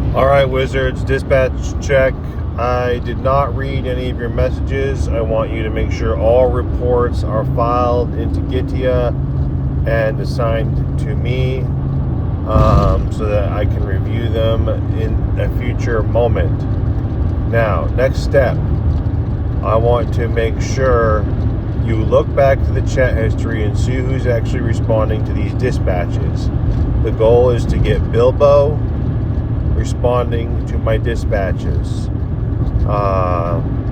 All right, Wizards, dispatch check. I did not read any of your messages. I want you to make sure all reports are filed into Gitia and assigned to me so that I can review them in a future moment. Now, next step, I want to make sure you look back to the chat history and see who's actually responding to these dispatches. The goal is to get Bilbo responding to my dispatches.